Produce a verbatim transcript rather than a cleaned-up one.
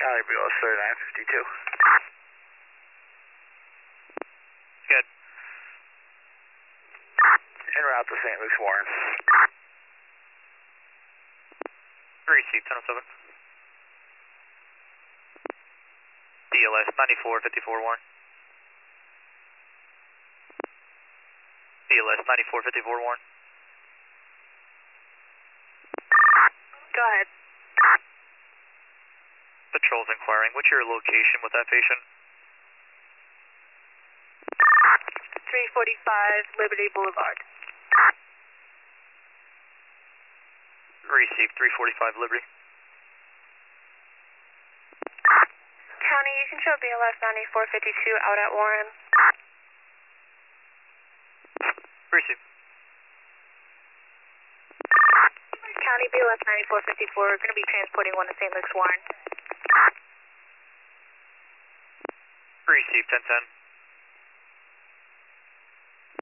Cali, B L S thirty-nine fifty-two. Good. En route to Saint Luke's Warren. Receive ten oh seven. B L S ninety-four fifty-four Warren. B L S ninety-four fifty-four Warren. Go ahead. Patrol's inquiring. What's your location with that patient? three forty-five Liberty Boulevard. Receive three forty-five Liberty. County, you can show B L S ninety-four fifty-two out at Warren. Receive. County, B L S ninety-four fifty-four, we're going to be transporting one to Saint Luke's Warren. Receive ten ten.